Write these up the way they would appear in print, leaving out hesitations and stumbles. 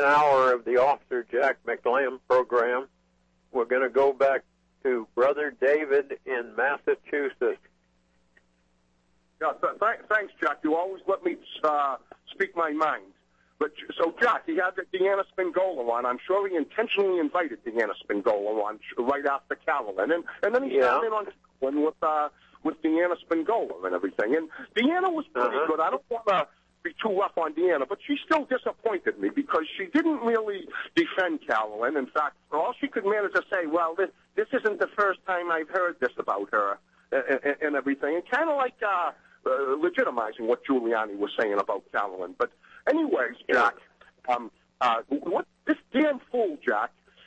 second hour of the Officer Jack McLam program. We're going to go back to Brother David in Massachusetts. Yeah, thanks, Jack. You always let me speak my mind. But so, Jack, he had Deanna Spingola on. I'm sure he intentionally invited Deanna Spingola on right after Carolyn, and then he started in on with Deanna Spingola and everything. And Deanna was pretty good. I don't want to be too rough on Deanna, but she still disappointed me because she didn't really defend Carolyn. In fact, all she could manage to say, well, this isn't the first time I've heard this about her and everything, and kind of like legitimizing what Giuliani was saying about Carolyn. But anyways, Jack, what this damn fool, Jack,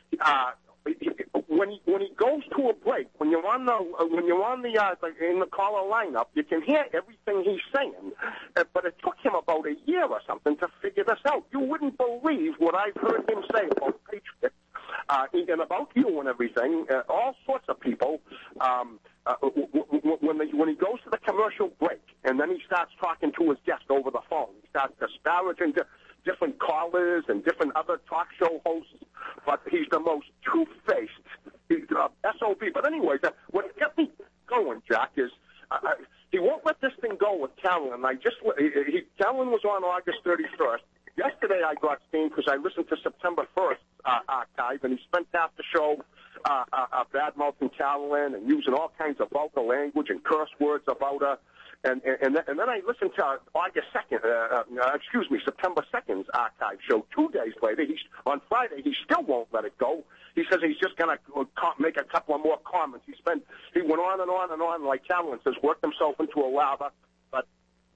when he goes to a break, when you're on the in the caller lineup, you can hear everything he's saying. But it took him about a year or something to figure this out. You wouldn't believe what I've heard him say about Patriots and about you and everything. All sorts of people. When he goes to the commercial break and then he starts talking to his guest over the phone, he starts disparaging different callers and different other talk show hosts, but he's the most two-faced SOB. But anyways, what got me going, Jack, is he won't let this thing go with Carolyn. Carolyn was on August 31st. Yesterday I got steamed because I listened to September 1st archive, and he spent half the show bad-mouthing Carolyn and using all kinds of vulgar language and curse words about her. And then I listened to September 2nd's archive show 2 days later. On Friday, he still won't let it go. He says he's just going to make a couple of more comments. He went on and on and on, like Carolyn says, worked himself into a lather. But,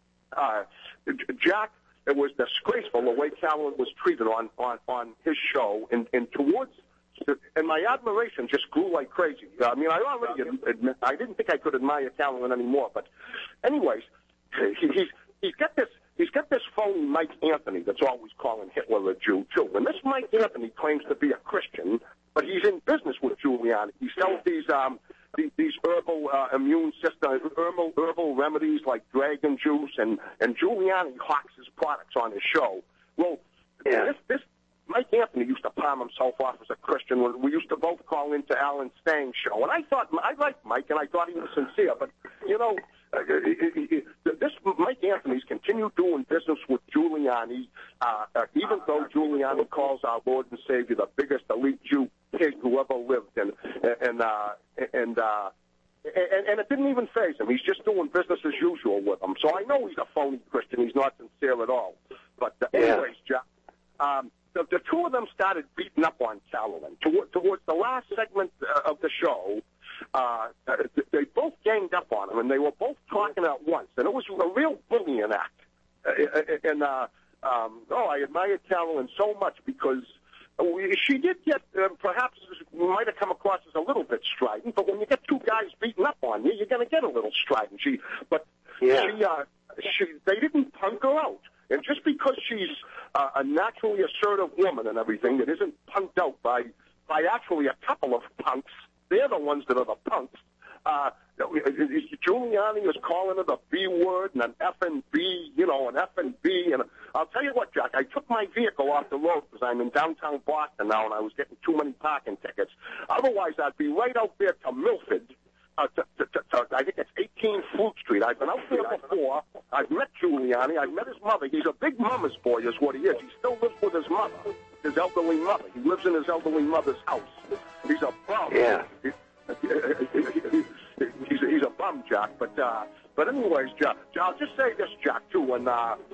Jack, it was disgraceful the way Carolyn was treated on his show. And my admiration just grew like crazy. I mean, I already admit I didn't think I could admire Carolyn anymore. But, anyways, he's got this phony Mike Anthony that's always calling Hitler a Jew too. And this Mike Anthony claims to be a Christian, but he's in business with Giuliani. He sells these herbal immune system herbal remedies like dragon juice, and Giuliani hawks his products on his show. Well, this Mike Anthony used to palm himself off as a Christian when we used to both call into Alan Stang's show. And I liked Mike, and I thought he was sincere. But, this Mike Anthony's continued doing business with Giuliani, even though Giuliani calls our Lord and Savior the biggest elite Jew pig who ever lived. And it didn't even faze him. He's just doing business as usual with him. So I know he's a phony Christian. He's not sincere at all. But anyways, Jack, the two of them started beating up on Carolyn. Towards the last segment of the show, they both ganged up on him, and they were both talking at once. And it was a real bullying act. I admired Carolyn so much because she did get, perhaps might have come across as a little bit strident, but when you get two guys beating up on you, you're going to get a little strident. They didn't punk her out. And just because she's a naturally assertive woman and everything that isn't punked out by actually a couple of punks, they're the ones that are the punks. Giuliani is calling her the B word and an F and B, an F and B. And I'll tell you what, Jack, I took my vehicle off the road because I'm in downtown Boston now and I was getting too many parking tickets. Otherwise, I'd be right out there to Milford. I think it's 18 Fruit Street. I've been out there before. I've met Giuliani. I've met his mother. He's a big mama's boy is what he is. He still lives with his mother, his elderly mother. He lives in his elderly mother's house. He's a bum. Yeah. He's a bum, Jack. But anyways, Jack, I'll just say this, Jack, too. And,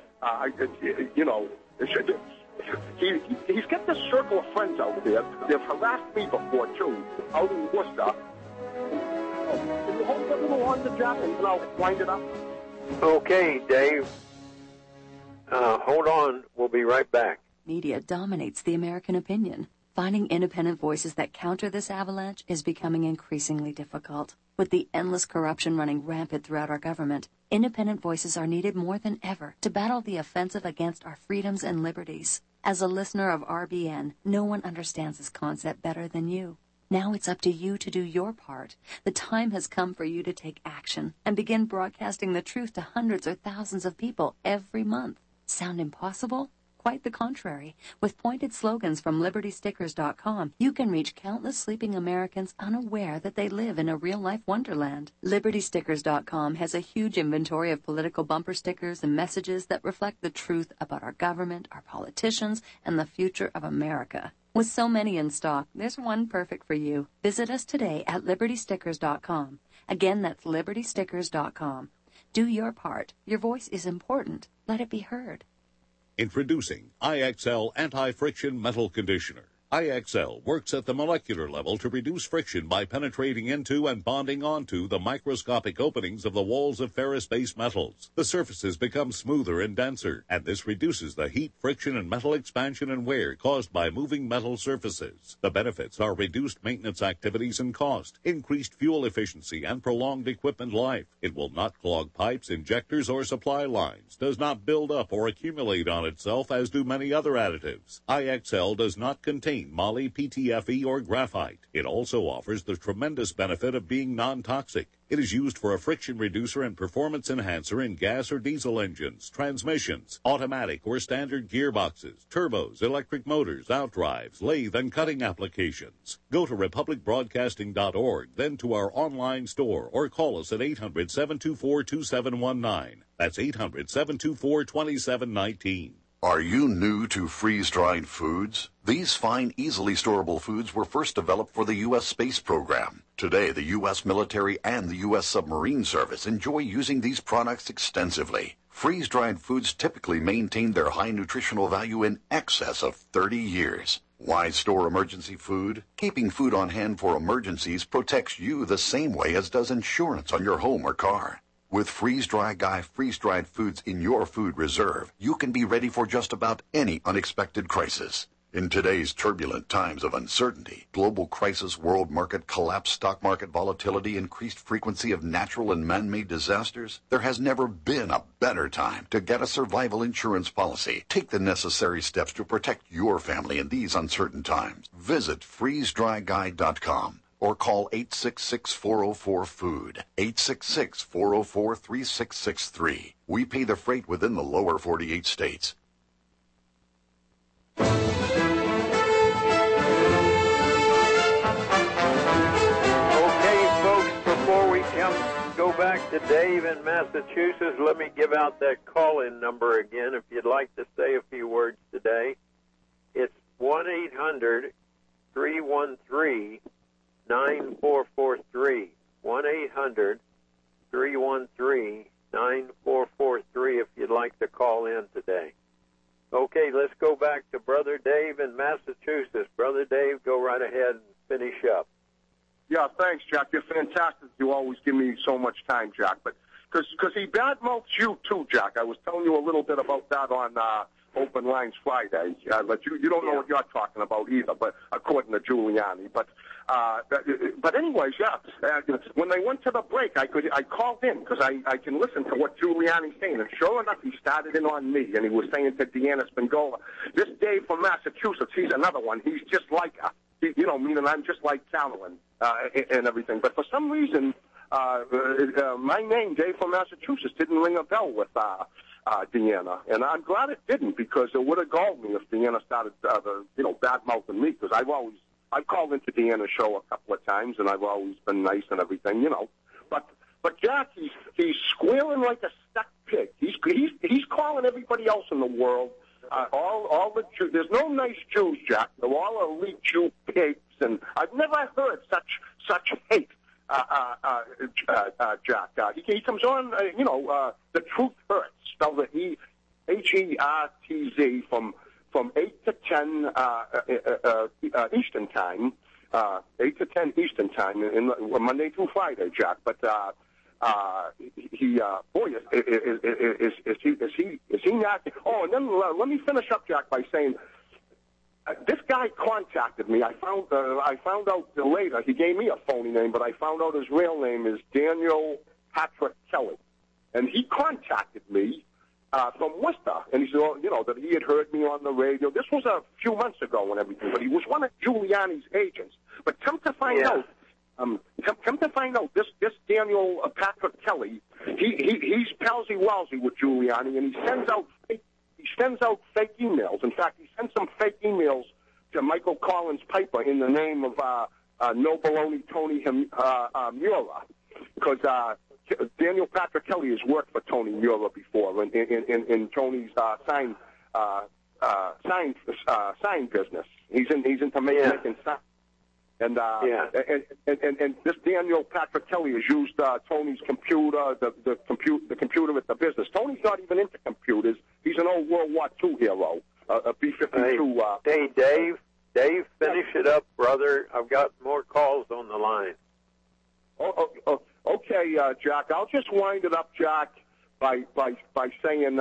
he's got this circle of friends out there. They've harassed me before, too, out in Worcester. Can you hold a little on to Jack and then I'll wind it up? Okay, Dave. Hold on. We'll be right back. Media dominates the American opinion. Finding independent voices that counter this avalanche is becoming increasingly difficult. With the endless corruption running rampant throughout our government, independent voices are needed more than ever to battle the offensive against our freedoms and liberties. As a listener of RBN, no one understands this concept better than you. Now it's up to you to do your part. The time has come for you to take action and begin broadcasting the truth to hundreds or thousands of people every month. Sound impossible? Quite the contrary. With pointed slogans from LibertyStickers.com, you can reach countless sleeping Americans unaware that they live in a real-life wonderland. LibertyStickers.com has a huge inventory of political bumper stickers and messages that reflect the truth about our government, our politicians, and the future of America. With so many in stock, there's one perfect for you. Visit us today at LibertyStickers.com. Again, that's LibertyStickers.com. Do your part. Your voice is important. Let it be heard. Introducing IXL Anti-Friction Metal Conditioner. IXL works at the molecular level to reduce friction by penetrating into and bonding onto the microscopic openings of the walls of ferrous-based metals. The surfaces become smoother and denser, and this reduces the heat, friction, and metal expansion and wear caused by moving metal surfaces. The benefits are reduced maintenance activities and cost, increased fuel efficiency, and prolonged equipment life. It will not clog pipes, injectors, or supply lines, does not build up or accumulate on itself as do many other additives. IXL does not contain moly, PTFE, or graphite. It also offers the tremendous benefit of being non-toxic. It is used for a friction reducer and performance enhancer in gas or diesel engines, transmissions, automatic or standard gearboxes, turbos, electric motors, outdrives, lathe, and cutting applications. Go to republicbroadcasting.org, then to our online store, or call us at 800-724-2719. That's 800-724-2719. Are you new to freeze-dried foods? These fine, easily storable foods were first developed for the U.S. space program. Today, the U.S. military and the U.S. submarine service enjoy using these products extensively. Freeze-dried foods typically maintain their high nutritional value in excess of 30 years. Why store emergency food? Keeping food on hand for emergencies protects you the same way as does insurance on your home or car. With Freeze-Dry Guy freeze-dried foods in your food reserve, you can be ready for just about any unexpected crisis. In today's turbulent times of uncertainty, global crisis, world market collapse, stock market volatility, increased frequency of natural and man-made disasters, there has never been a better time to get a survival insurance policy. Take the necessary steps to protect your family in these uncertain times. Visit freezedryguy.com. or call 866-404-FOOD, 866-404-3663. We pay the freight within the lower 48 states. Okay, folks, before we go back to Dave in Massachusetts, let me give out that call-in number again if you'd like to say a few words today. It's 1-800-313-9443, 1-800-313-9443 if you'd like to call in today. Okay, let's go back to Brother Dave in Massachusetts. Brother Dave, go right ahead and finish up. Yeah, thanks, Jack. You're fantastic. You always give me so much time, Jack. But because he badmouths you too, Jack. I was telling you a little bit about that on Open Lines Friday. But you don't know what you're talking about either. But according to Giuliani, but anyways, yeah. When they went to the break, I called in because I can listen to what Giuliani's saying, and sure enough, he started in on me, and he was saying to Deanna Spingola, "This Dave from Massachusetts, he's another one. He's just like her." Meaning I'm just like Carolyn and everything. But for some reason, my name, Dave from Massachusetts, didn't ring a bell with Deanna, and I'm glad it didn't, because it would have galled me if Deanna started, bad-mouthing me, because I've called into Deanna's show a couple of times, and I've always been nice and everything, But Jack, he's squealing like a stuck pig. He's calling everybody else in the world. All the Jews. There's no nice Jews, Jack. They're all elite Jew pigs, and I've never heard such hate, Jack. He comes on, the truth hurts. Spelled it H-E-R-T-Z from 8 to 10 Eastern time, 8 to 10 Eastern time, in Monday through Friday, Jack. But is he not? Oh, and then let me finish up, Jack, by saying this guy contacted me. I found out later. He gave me a phony name, but I found out his real name is Daniel Patrick Kelly, and he contacted me from Worcester, and he said, that he had heard me on the radio. This was a few months ago and everything, but he was one of Giuliani's agents. But come to find out, this Daniel Patrick Kelly, he's palsy-walsy with Giuliani, and he sends out fake emails. In fact, he sent some fake emails to Michael Collins Piper in the name of No Baloney Tony Mueller, because Daniel Patrick Kelly has worked for Tony Mueller before in Tony's sign business. He's into making signs. And this Daniel Patrick Kelly has used Tony's computer, the computer at the business. Tony's not even into computers. He's an old World War II hero, a B-52. Hey, Dave, finish it up, brother. I've got more calls on the line. Okay, Jack. I'll just wind it up, Jack, by saying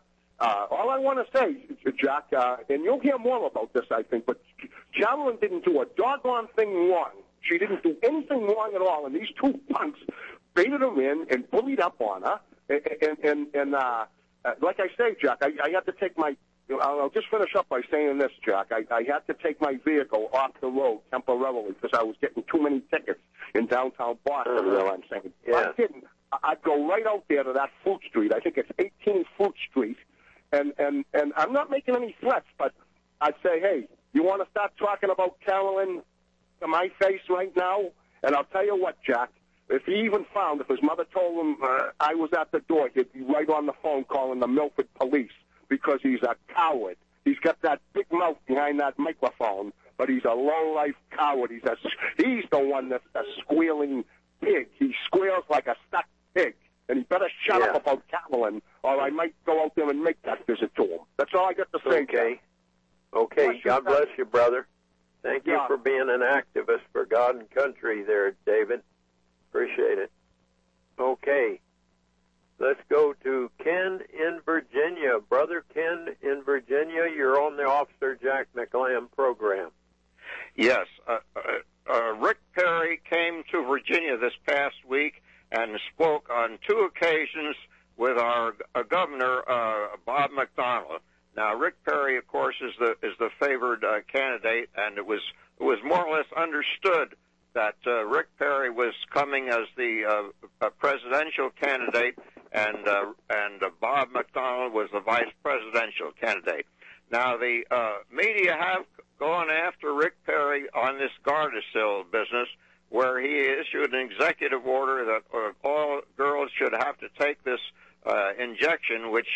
all I want to say, Jack, and you'll hear more about this, I think, but Carolyn didn't do a doggone thing wrong. She didn't do anything wrong at all, and these two punks baited her in and bullied up on her. And like I say, Jack, I had to take my. I'll just finish up by saying this, Jack. I had to take my vehicle off the road temporarily because I was getting too many tickets in downtown Boston. There, I'm saying. Yeah. If I didn't, I'd go right out there to that Fruit Street. I think it's 18 Fruit Street. And I'm not making any threats, but I'd say, hey, you want to start talking about Carolyn to my face right now? And I'll tell you what, Jack, if his mother told him I was at the door, he'd be right on the phone calling the Milford police because he's a coward. He's got that big mouth behind that microphone, but he's a low-life coward. He's the one that's a squealing pig. He squeals like a stuck pig. And he better shut up about Carolyn, or I might go out there and make that visit to him. That's all I got to say. Okay. God bless you, brother. Thank you for being an activist for God and country there, David. Appreciate it. Okay. Let's go to Ken in Virginia. Brother Ken in Virginia, you're on the Officer Jack McLam program. Yes. Rick Perry came to Virginia this past week and spoke on 2 occasions with our governor, Bob McDonnell. Now, Rick Perry, of course, is the favored candidate, and it was more or less understood that Rick Perry was coming as the presidential candidate, and Bob McDonnell was the vice presidential candidate. Now, the media have gone after Rick Perry on this Gardasil business, where he issued an executive order that all girls should have to take this injection, which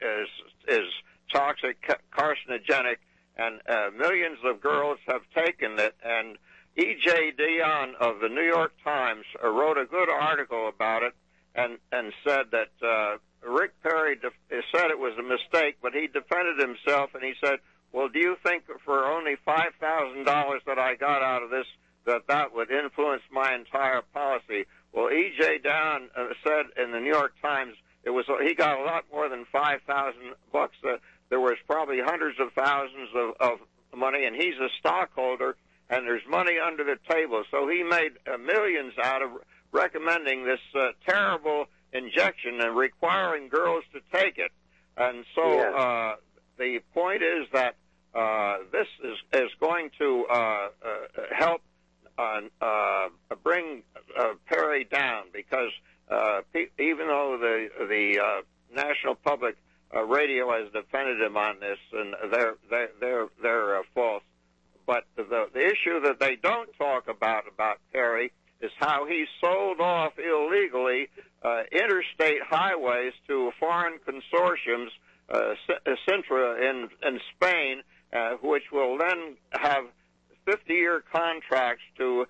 is toxic, carcinogenic, and millions of girls have taken it. And E.J. Dionne of the New York Times wrote a good article about it and said that Rick Perry said it was a mistake, but he defended himself, and he said, well, do you think for only $5,000 that I got out of this that would influence my entire policy? Well, E.J. Dionne said in the New York Times he got a lot more than $5,000. There was probably hundreds of thousands of money, and he's a stockholder, and there's money under the table. So he made millions out of recommending this terrible injection and requiring girls to take it. And so the point is that this is going to help bring Perry down, because even though the national public radio has defended him on this, and they're false, but the issue that they don't talk about Perry is how he sold off illegally interstate highways to foreign consortiums, Sintra in Spain, which will then have 50-year contracts to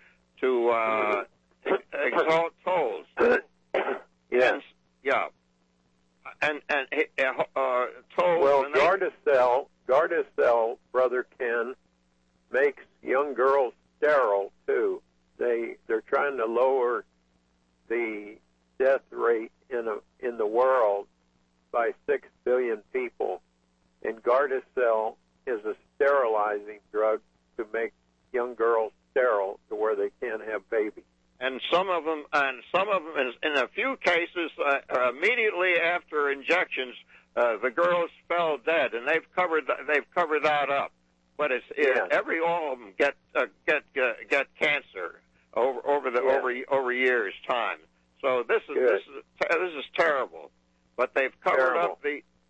exalt tolls. Yes. And tolls. Well, Gardasil, Brother Ken, makes young girls sterile too. They're trying to lower the death rate in the world by 6 billion people, and Gardasil is a sterilizing drug to make young girls sterile to where they can't have babies. And some of them, in a few cases, immediately after injections, the girls fell dead, and they've covered that up. But all of them get cancer over years time. So this is terrible. But they've covered up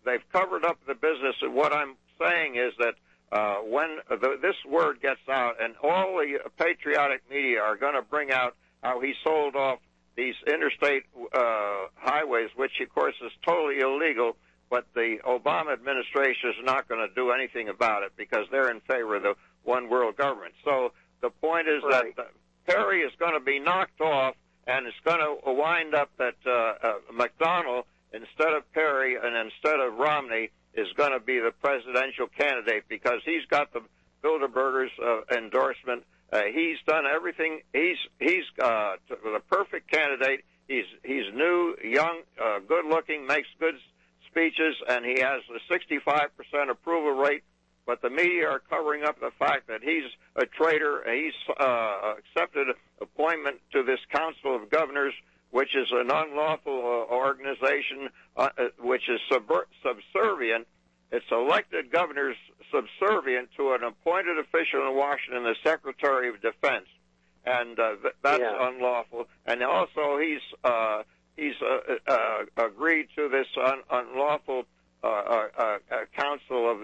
they've covered up the business. And what I'm saying is that when this word gets out, and all the patriotic media are going to bring out how he sold off these interstate highways, which, of course, is totally illegal, but the Obama administration is not going to do anything about it because they're in favor of the one world government. So the point is that Perry is going to be knocked off, and it's going to wind up that McDonnell, instead of Perry and instead of Romney, is going to be the presidential candidate because he's got the Bilderbergers endorsement. He's done everything. He's the perfect candidate. He's new, young, good-looking, makes good speeches, and he has a 65% approval rate. But the media are covering up the fact that he's a traitor. He's accepted appointment to this Council of Governors, which is an unlawful organization, which is subservient. It's elected governors subservient to an appointed official in Washington, the Secretary of Defense, and that's unlawful. And also, he's agreed to this unlawful Council of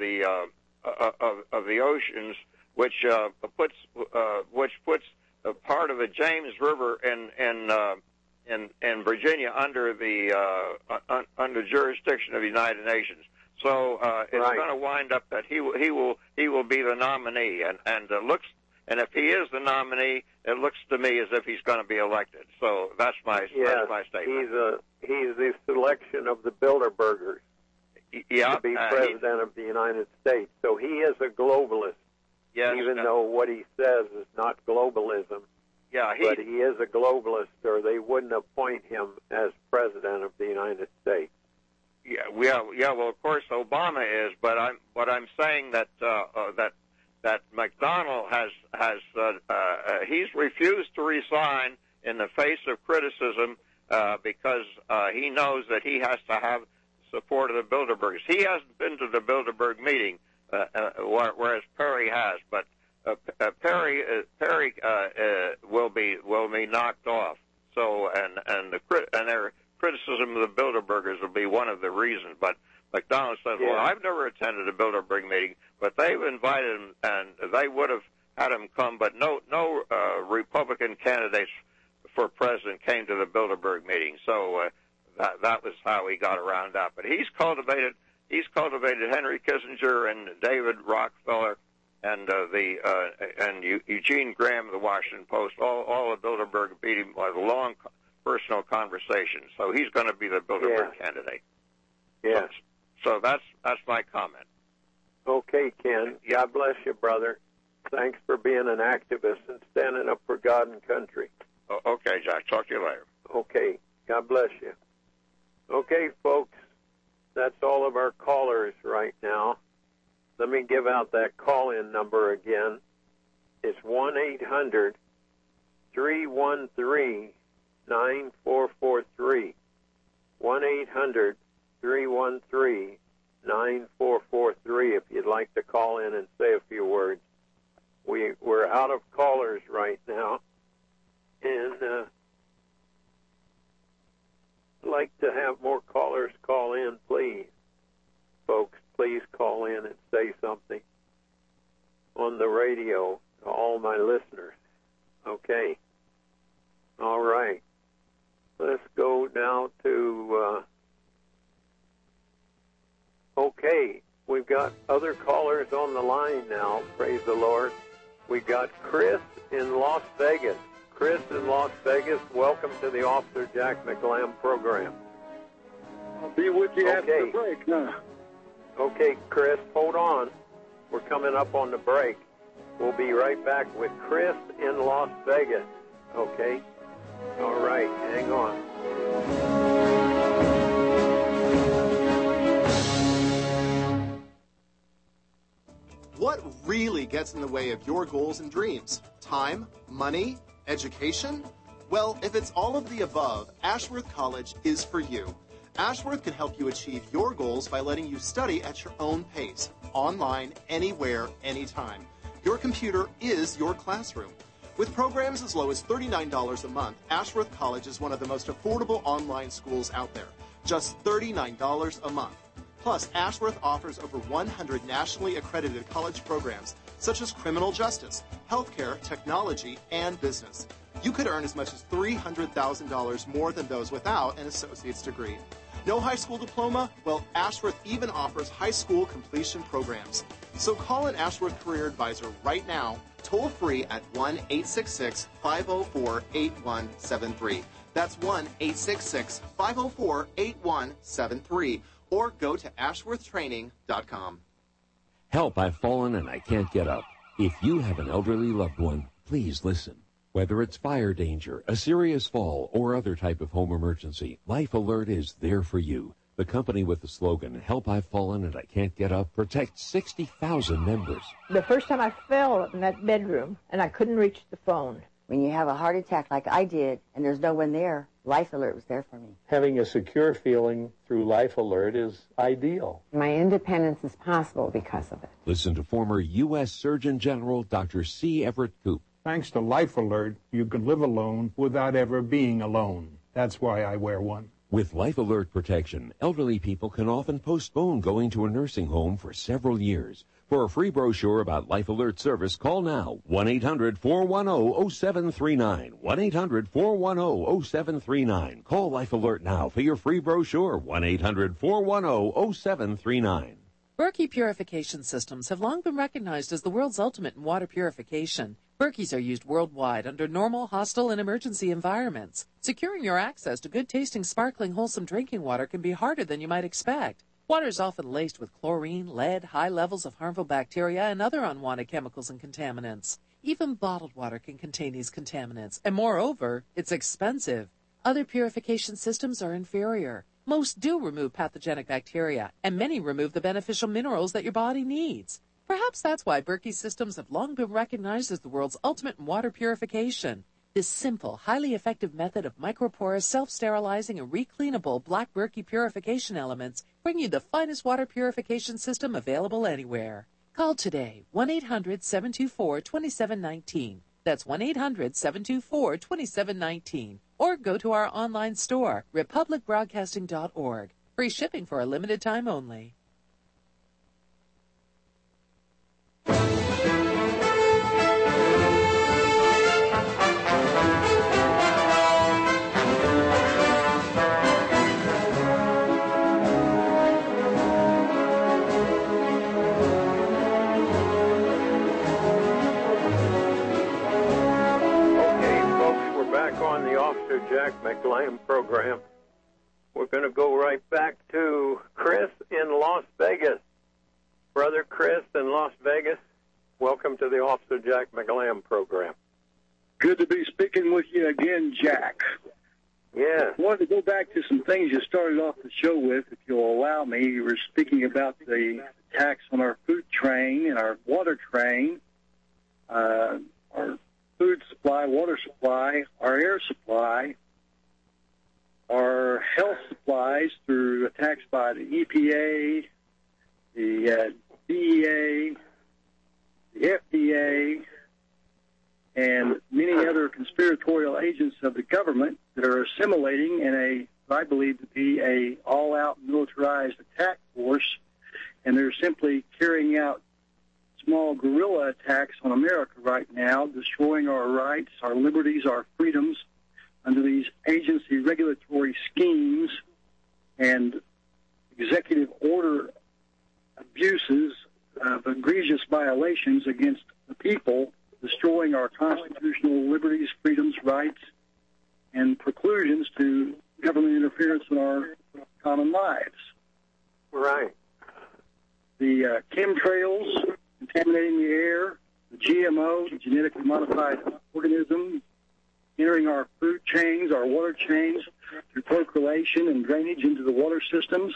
the Oceans, which puts a part of the James River in Virginia under the jurisdiction of the United Nations. So it's going to wind up that he will be the nominee, and if he is the nominee, it looks to me as if he's going to be elected. So that's my statement. He's the selection of the Bilderbergers to be president of the United States. So he is a globalist, even though what he says is not globalism. But he is a globalist, or they wouldn't appoint him as president of the United States. Well, of course, Obama is, but I'm saying that McDonnell has he's refused to resign in the face of criticism because he knows that he has to have support of the Bilderbergers. He hasn't been to the Bilderberg meeting, whereas Perry has, but Perry will be knocked off. So and their criticism of the Bilderbergers will be one of the reasons. But McDonnell says, well, I've never attended a Bilderberg meeting, but they've invited him, and they would have had him come, but no Republican candidates for president came to the Bilderberg meeting. So that was how he got around that. But he's cultivated Henry Kissinger and David Rockefeller and Eugene Graham of the Washington Post. All the Bilderberg beat him by the long personal conversation. So he's going to be the Bilderberg candidate. Yes. So that's my comment. Okay, Ken. God bless you, brother. Thanks for being an activist and standing up for God and country. Okay, Jack. Talk to you later. Okay. God bless you. Okay, folks. That's all of our callers right now. Let me give out that call-in number again. It's 1-800-313-9443. 1-800-313-9443 if you'd like to call in and say a few words. We're out of callers right now, and I'd like to have more callers call in, please. Folks, please call in and say something on the radio to all my listeners. Okay. All right. Let's go now to... Okay, we've got other callers on the line now. Praise the Lord. We've got Chris in Las Vegas. Chris in Las Vegas, welcome to the Officer Jack McLam program. I'll be with you after the break. Okay, Chris, hold on. We're coming up on the break. We'll be right back with Chris in Las Vegas. Okay? All right, hang on. What really gets in the way of your goals and dreams? Time? Money? Education? Well, if it's all of the above, Ashworth College is for you. Ashworth can help you achieve your goals by letting you study at your own pace, online, anywhere, anytime. Your computer is your classroom. With programs as low as $39 a month, Ashworth College is one of the most affordable online schools out there. Just $39 a month. Plus, Ashworth offers over 100 nationally accredited college programs, such as criminal justice, healthcare, technology, and business. You could earn as much as $300,000 more than those without an associate's degree. No high school diploma? Well, Ashworth even offers high school completion programs. So call an Ashworth Career Advisor right now, toll free at 1-866-504-8173. That's 1-866-504-8173. Or go to ashworthtraining.com. Help, I've fallen and I can't get up. If you have an elderly loved one, please listen. Whether it's fire danger, a serious fall, or other type of home emergency, Life Alert is there for you. The company with the slogan, Help, I've Fallen and I Can't Get Up, protects 60,000 members. The first time I fell in that bedroom and I couldn't reach the phone. When you have a heart attack like I did and there's no one there, Life Alert was there for me. Having a secure feeling through Life Alert is ideal. My independence is possible because of it. Listen to former U.S. Surgeon General Dr. C. Everett Koop. Thanks to Life Alert, you can live alone without ever being alone. That's why I wear one. With Life Alert protection, elderly people can often postpone going to a nursing home for several years. For a free brochure about Life Alert service, call now, 1-800-410-0739, 1-800-410-0739. Call Life Alert now for your free brochure, 1-800-410-0739. Berkey purification systems have long been recognized as the world's ultimate in water purification. Berkeys are used worldwide under normal, hostile, and emergency environments. Securing your access to good-tasting, sparkling, wholesome drinking water can be harder than you might expect. Water is often laced with chlorine, lead, high levels of harmful bacteria, and other unwanted chemicals and contaminants. Even bottled water can contain these contaminants, and moreover, it's expensive. Other purification systems are inferior. Most do remove pathogenic bacteria, and many remove the beneficial minerals that your body needs. Perhaps that's why Berkey systems have long been recognized as the world's ultimate in water purification. This simple, highly effective method of microporous, self-sterilizing, and recleanable black Berkey purification elements bring you the finest water purification system available anywhere. Call today, 1-800-724-2719. That's 1-800-724-2719. Or go to our online store, republicbroadcasting.org. Free shipping for a limited time only. On the Officer Jack McLamb program. We're going to go right back to Chris in Las Vegas. Brother Chris in Las Vegas, welcome to the Officer Jack McLamb program. Good to be speaking with you again, Jack. Yeah. I wanted to go back to some things you started off the show with, if you'll allow me. You were speaking about the tax on our food train and our water train, our food supply, water supply, our air supply, our health supplies through a tax by the EPA, the DEA, the FDA, and many other conspiratorial agents of the government that are assimilating in what I believe to be a all-out militarized attack force, and they're simply carrying out small guerrilla attacks on America right now, destroying our rights, our liberties, our freedoms under these agency regulatory schemes and executive order abuses of egregious violations against the people, destroying our constitutional liberties, freedoms, rights, and preclusions to government interference in our common lives. Right. The chemtrails contaminating the air, the GMO, the genetically modified organisms, entering our food chains, our water chains, through percolation and drainage into the water systems,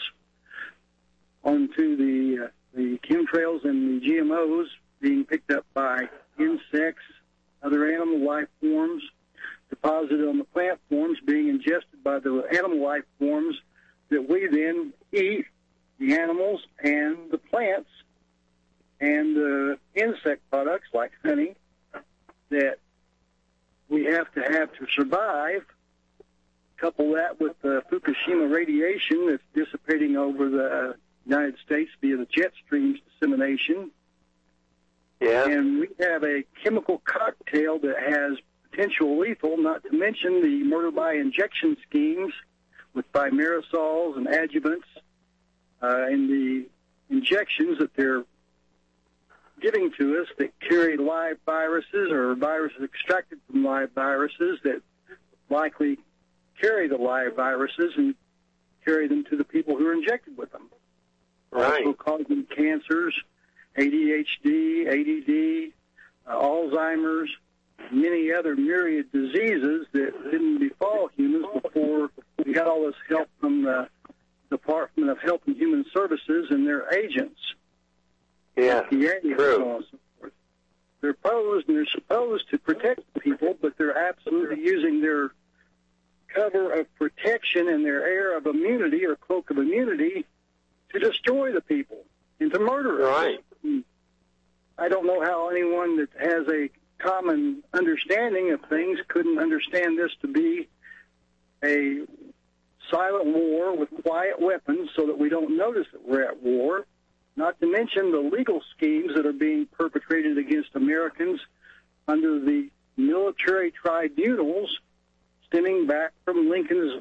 onto the chemtrails and the GMOs being picked up by insects, other animal life forms, deposited on the plant forms, being ingested by the animal life forms that we then eat, the animals and the plants, and the insect products like honey that we have to survive. Couple that with the Fukushima radiation that's dissipating over the United States via the jet streams dissemination. Yeah. And we have a chemical cocktail that has potential lethal, not to mention the murder by injection schemes with thimerosols and adjuvants in the injections that they're giving to us that carry live viruses or viruses extracted from live viruses that likely carry the live viruses and carry them to the people who are injected with them. Right. Also causing cancers, ADHD, ADD, Alzheimer's, many other myriad diseases that didn't befall humans before we got all this help from the Department of Health and Human Services and their agents. Yeah, FDA, true. So they're posed and they're supposed to protect people, but they're absolutely using their cover of protection and their air of immunity or cloak of immunity to destroy the people and to murder us. Right. I don't know how anyone that has a common understanding of things couldn't understand this to be a silent war with quiet weapons so that we don't notice that we're at war, not to mention the legal schemes that are being perpetrated against Americans under the military tribunals stemming back from Lincoln's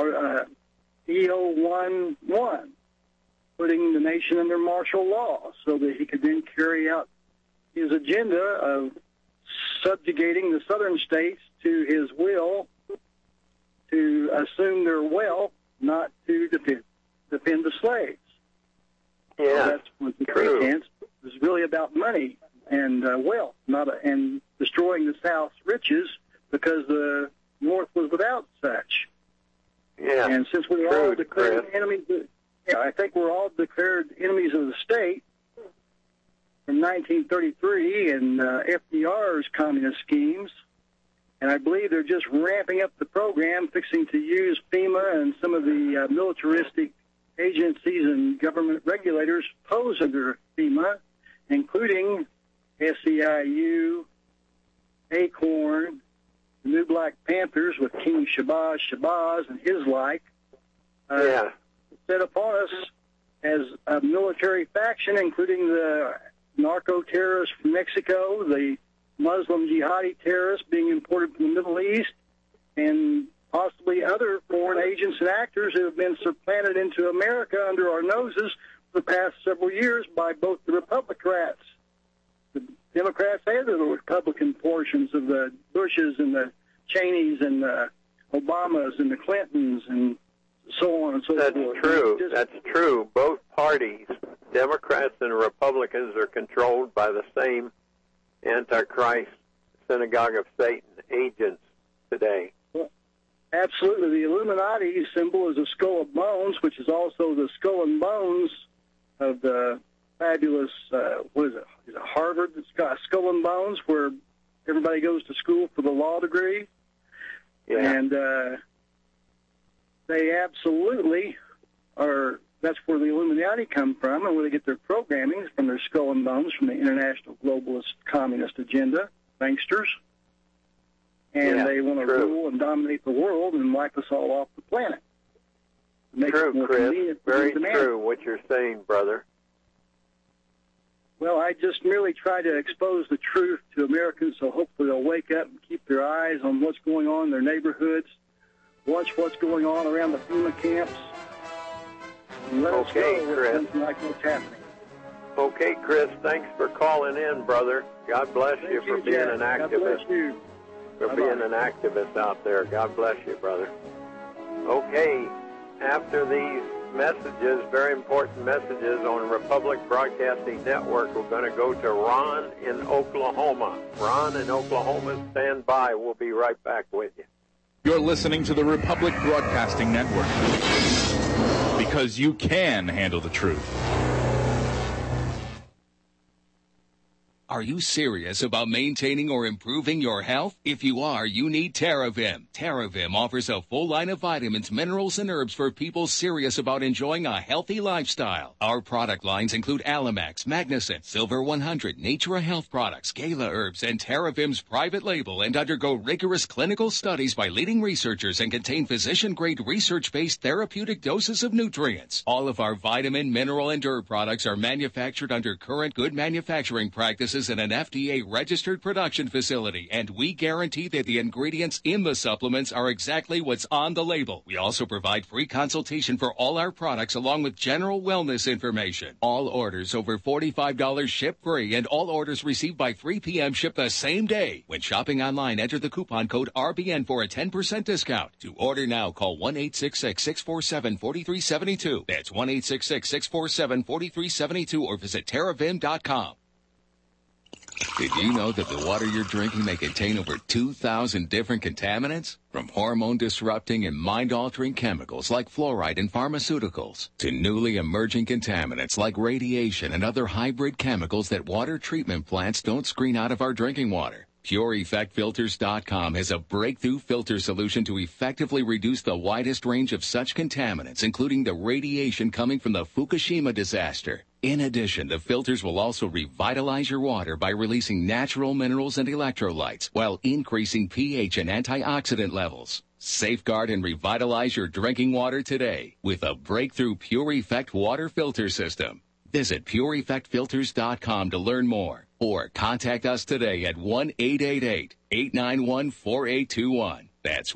EO-11, putting the nation under martial law so that he could then carry out his agenda of subjugating the southern states to his will to assume their wealth, not to defend the slaves. Yeah, so that's what the true. pretense was really about money and wealth, and destroying the South's riches because the North was without such. Yeah, and since we're true, all declared Chris. enemies, I think we're all declared enemies of the state from 1933 and FDR's communist schemes. And I believe they're just ramping up the program, fixing to use FEMA and some of the militaristic agencies and government regulators posed under FEMA, including SEIU, ACORN, the New Black Panthers with King Shabazz and his like, set upon us as a military faction, including the narco-terrorists from Mexico, the Muslim jihadi terrorists being imported from the Middle East, and possibly other foreign agents and actors who have been supplanted into America under our noses for the past several years by both the Republicans, the Democrats and the Republican portions of the Bushes and the Cheneys and the Obamas and the Clintons and so on and so forth. That's true. That's true. Both parties, Democrats and Republicans, are controlled by the same Antichrist synagogue of Satan agents today. Well, absolutely. The Illuminati symbol is a skull of bones, which is also the skull and bones of the fabulous, what is it? Is it Harvard? It's got skull and bones where everybody goes to school for the law degree. Yeah. And they absolutely are. That's where the Illuminati come from, and where they get their programming is from their skull and bones from the international globalist communist agenda, banksters. And they want to rule and dominate the world and wipe us all off the planet. True, Chris. Very true what you're saying, brother. Well, I just merely try to expose the truth to Americans so hopefully they'll wake up and keep their eyes on what's going on in their neighborhoods, watch what's going on around the FEMA camps, and let us know Chris. something like what's happening. Okay, Chris, thanks for calling in, brother. God bless you for being an activist. God bless you. For being an activist out there. God bless you, brother. Okay, after these messages, very important messages on Republic Broadcasting Network, we're going to go to Ron in Oklahoma. Ron in Oklahoma, stand by. We'll be right back with you. You're listening to the Republic Broadcasting Network, because you can handle the truth. Are you serious about maintaining or improving your health? If you are, you need TerraVim. TerraVim offers a full line of vitamins, minerals, and herbs for people serious about enjoying a healthy lifestyle. Our product lines include Alamax, Magnicent, Silver 100, Natura Health Products, Gala Herbs, and TerraVim's private label, and undergo rigorous clinical studies by leading researchers and contain physician-grade research-based therapeutic doses of nutrients. All of our vitamin, mineral, and herb products are manufactured under current good manufacturing practices in an FDA-registered production facility, and we guarantee that the ingredients in the supplements are exactly what's on the label. We also provide free consultation for all our products along with general wellness information. All orders over $45 ship free, and all orders received by 3 p.m. ship the same day. When shopping online, enter the coupon code RBN for a 10% discount. To order now, call 1-866-647-4372. That's 1-866-647-4372 or visit TerraVim.com. Did you know that the water you're drinking may contain over 2,000 different contaminants? From hormone-disrupting and mind-altering chemicals like fluoride in pharmaceuticals to newly emerging contaminants like radiation and other hybrid chemicals that water treatment plants don't screen out of our drinking water. PureEffectFilters.com has a breakthrough filter solution to effectively reduce the widest range of such contaminants, including the radiation coming from the Fukushima disaster. In addition, the filters will also revitalize your water by releasing natural minerals and electrolytes while increasing pH and antioxidant levels. Safeguard and revitalize your drinking water today with a breakthrough Pure Effect water filter system. Visit PureEffectFilters.com to learn more, or contact us today at 1-888-891-4821. That's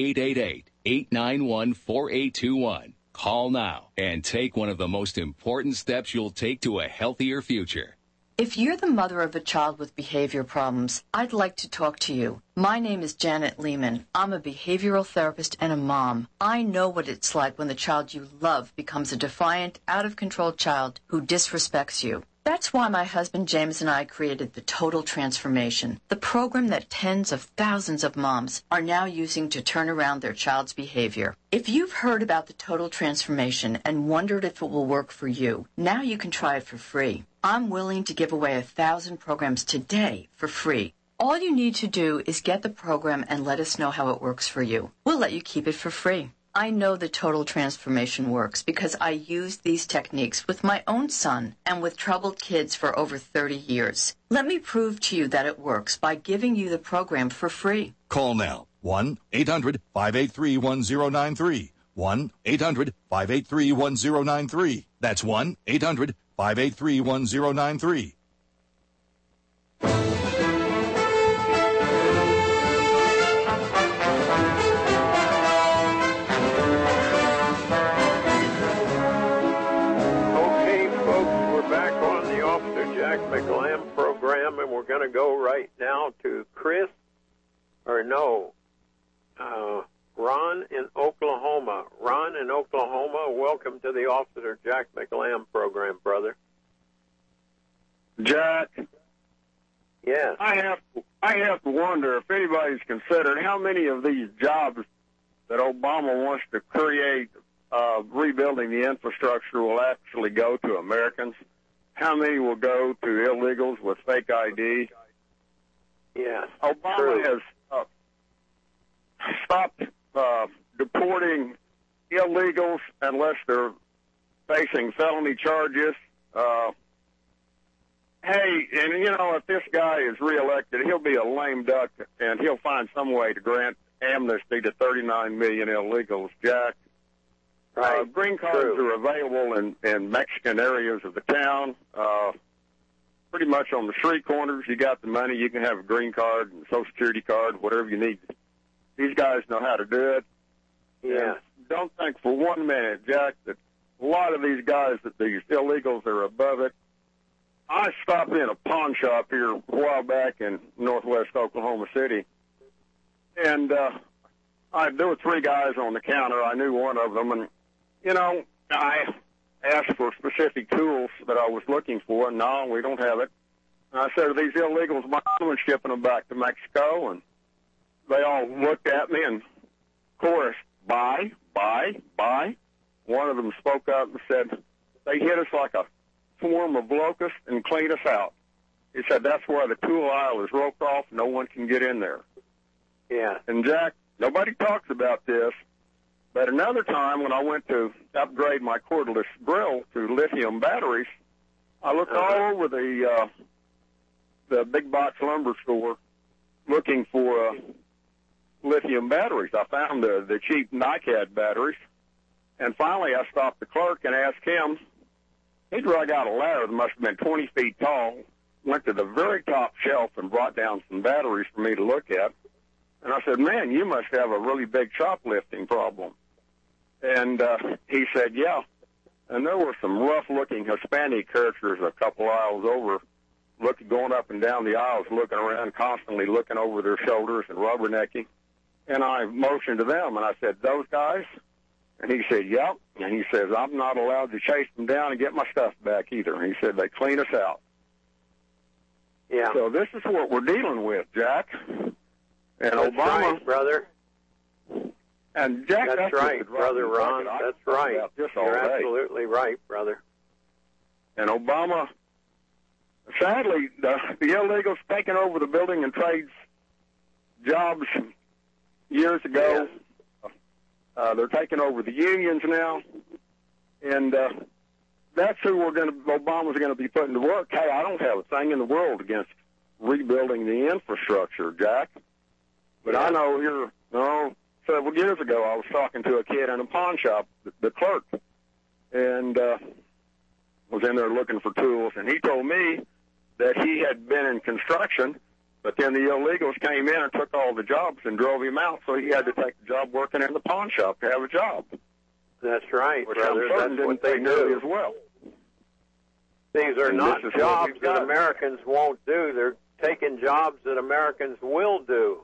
1-888-891-4821. Call now and take one of the most important steps you'll take to a healthier future. If you're the mother of a child with behavior problems, I'd like to talk to you. My name is Janet Lehman. I'm a behavioral therapist and a mom. I know what it's like when the child you love becomes a defiant, out-of-control child who disrespects you. That's why my husband James and I created the Total Transformation, the program that tens of thousands of moms are now using to turn around their child's behavior. If you've heard about the Total Transformation and wondered if it will work for you, now you can try it for free. I'm willing to give away 1,000 programs today for free. All you need to do is get the program and let us know how it works for you. We'll let you keep it for free. I know the Total Transformation works because I used these techniques with my own son and with troubled kids for over 30 years. Let me prove to you that it works by giving you the program for free. Call now. 1-800-583-1093. 1-800-583-1093. That's 1-800-583-1093. McLam program, and we're going to go right now to Ron in Oklahoma. Ron in Oklahoma, welcome to the Officer Jack McLam program, brother. Jack? Yes. I have to wonder if anybody's considered how many of these jobs that Obama wants to create, rebuilding the infrastructure, will actually go to Americans. How many will go to illegals with fake ID? Yes. Obama has stopped deporting illegals unless they're facing felony charges. Hey, and you know, if this guy is reelected, he'll be a lame duck, and he'll find some way to grant amnesty to 39 million illegals, Jack. Right. Green cards are available in Mexican areas of the town. Pretty much on the street corners, you got the money, you can have a green card and Social Security card, whatever you need. These guys know how to do it. Yeah. And don't think for 1 minute, Jack, that a lot of these guys, that these illegals are above it. I stopped in a pawn shop here a while back in northwest Oklahoma City, and there were 3 guys on the counter. I knew one of them, and you know, I asked for specific tools that I was looking for. No, we don't have it. And I said, are these illegals buying and shipping them back to Mexico? And they all looked at me and chorused, buy, buy, buy. One of them spoke up and said, they hit us like a swarm of locusts and cleaned us out. He said that's why the tool aisle is roped off. No one can get in there. Yeah. And, Jack, nobody talks about this, but another time when I went to upgrade my cordless grill to lithium batteries, I looked all over the big box lumber store looking for lithium batteries. I found the cheap NiCad batteries, and finally I stopped the clerk and asked him. He drug out a ladder that must have been 20 feet tall, went to the very top shelf and brought down some batteries for me to look at. And I said, man, you must have a really big shoplifting problem. And he said, yeah. And there were some rough-looking Hispanic characters a couple aisles over, going up and down the aisles, looking around, constantly looking over their shoulders and rubbernecking. And I motioned to them, and I said, those guys? And he said, yep. And he says, I'm not allowed to chase them down and get my stuff back either. He said, they clean us out. Yeah. So this is what we're dealing with, Jack. And that's Obama, right, brother. And Jack, that's right, Brother Ron. That's right. You're absolutely right, brother. And Obama, sadly, the illegals taking over the building and trades jobs years ago. Yes. They're taking over the unions now, and that's who Obama's going to be putting to work. Hey, I don't have a thing in the world against rebuilding the infrastructure, Jack. But I know here, several years ago, I was talking to a kid in a pawn shop, the clerk, and was in there looking for tools, and he told me that he had been in construction, but then the illegals came in and took all the jobs and drove him out, so he had to take the job working in the pawn shop to have a job. That's right, which brother. That's what they do as well. These are not jobs that Americans won't do. They're taking jobs that Americans will do.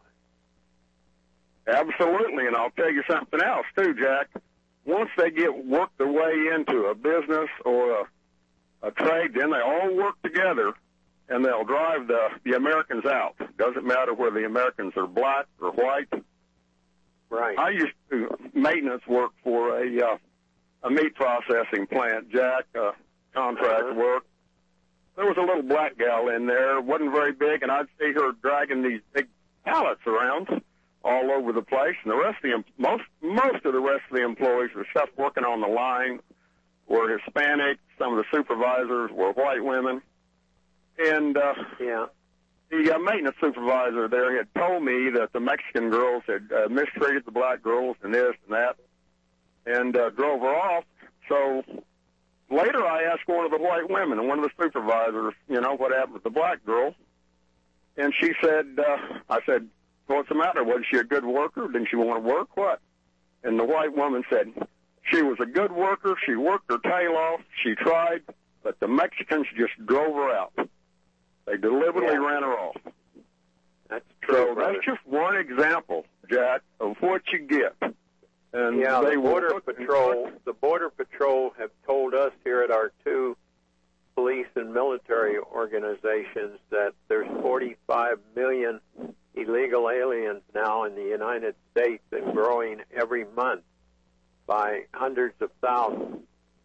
Absolutely, and I'll tell you something else, too, Jack. Once they get worked their way into a business or a trade, then they all work together, and they'll drive the Americans out. Doesn't matter whether the Americans are black or white. Right. I used to do maintenance work for a meat processing plant, Jack, contract work. There was a little black gal in there, wasn't very big, and I'd see her dragging these big pallets around all over the place. And the rest of most of the rest of the employees were stuff working on the line were Hispanic. Some of the supervisors were white women. And the maintenance supervisor there had told me that the Mexican girls had mistreated the black girls and this and that, and drove her off. So later I asked one of the white women and one of the supervisors, what happened with the black girl. And she said, I said, what's the matter? Was she a good worker? Didn't she want to work? What? And the white woman said, she was a good worker. She worked her tail off. She tried, but the Mexicans just drove her out. They deliberately ran her off. That's true, So brother. that's just one example, Jack, of what you get. And the Border Patrol have told us here at our two police and military organizations that there's 45 million illegal aliens now in the United States and growing every month by hundreds of thousands.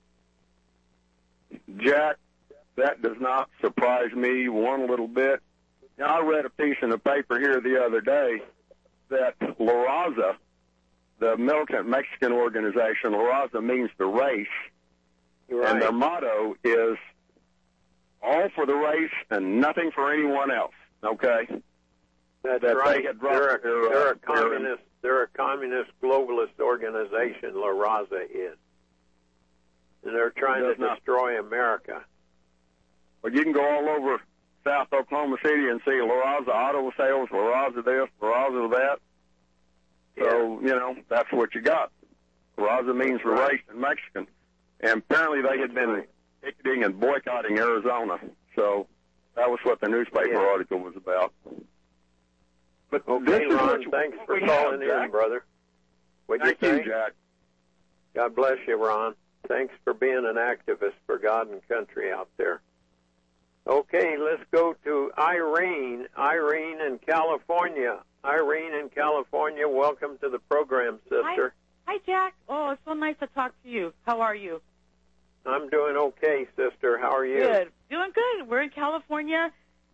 Jack, that does not surprise me one little bit. Now, I read a piece in the paper here the other day that La Raza, the militant Mexican organization, La Raza means the race, and their motto is all for the race and nothing for anyone else. Okay, that's that right. They had dropped They're a communist globalist organization. La Raza is, and they're trying to destroy America. Well, you can go all over South Oklahoma City and see La Raza auto sales, La Raza this, La Raza that. So, that's what you got. La Raza means the race in Mexican. And apparently they had been picketing and boycotting Arizona. So that was what the newspaper article was about. But okay, Ron, thanks for calling in, brother. Thank you, Jack. God bless you, Ron. Thanks for being an activist for God and country out there. Okay, let's go to Irene. Irene in California. Irene in California, welcome to the program, sister. Hi, Jack. Oh, it's so nice to talk to you. How are you? I'm doing okay, sister. How are you? Good. Doing good. We're in California,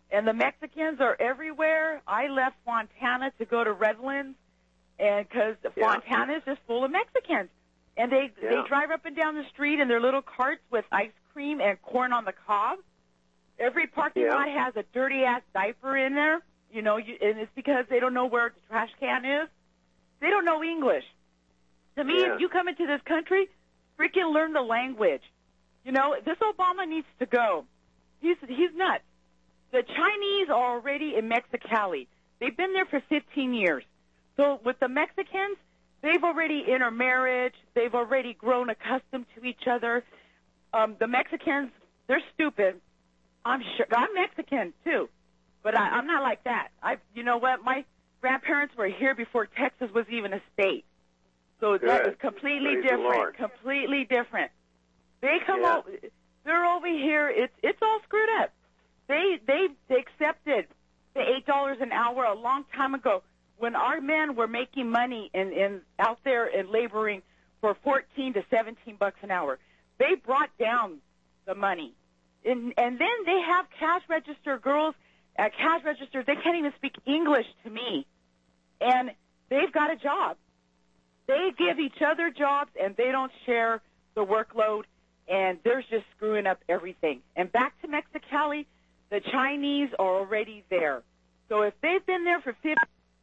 And the Mexicans are everywhere. I left Fontana to go to Redlands, and because Fontana is just full of Mexicans. And they drive up and down the street in their little carts with ice cream and corn on the cob. Every parking lot has a dirty-ass diaper in there, you know, and it's because they don't know where the trash can is. They don't know English. To me, if you come into this country, freaking learn the language. You know, this Obama needs to go. He's nuts. The Chinese are already in Mexicali. They've been there for 15 years. So with the Mexicans, they've already intermarried. They've already grown accustomed to each other. The Mexicans, they're stupid. I'm sure. I'm Mexican, too. But I'm not like that. You know what? My grandparents were here before Texas was even a state. So that is completely different. Completely different. They come over. They're over here. It's all screwed up. They accepted the $8 an hour a long time ago when our men were making money in out there and laboring for $14 to $17 an hour. They brought down the money, and then they have cash register girls at cash register. They can't even speak English to me, and they've got a job. They give each other jobs, and they don't share the workload, and they're just screwing up everything. And back to Mexicali, the Chinese are already there. So if they've been there for 50 years,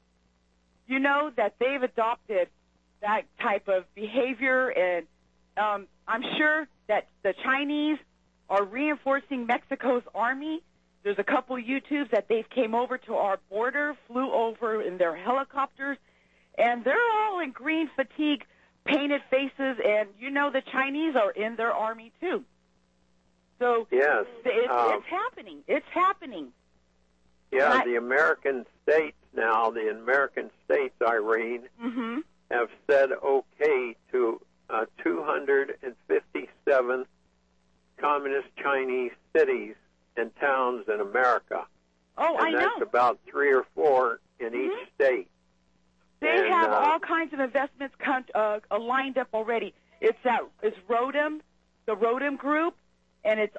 you know that they've adopted that type of behavior, and I'm sure that the Chinese are reinforcing Mexico's army. There's a couple YouTubes that they've came over to our border, flew over in their helicopters, and they're all in green fatigue, painted faces, and you know the Chinese are in their army too. So it's happening. It's happening. Yeah, the American states now, Irene, have said okay to 257 communist Chinese cities and towns in America. Oh, and that's about 3 or 4 in each state. They have all kinds of investments lined up already. It's Rodum, the Rodum Group, and it's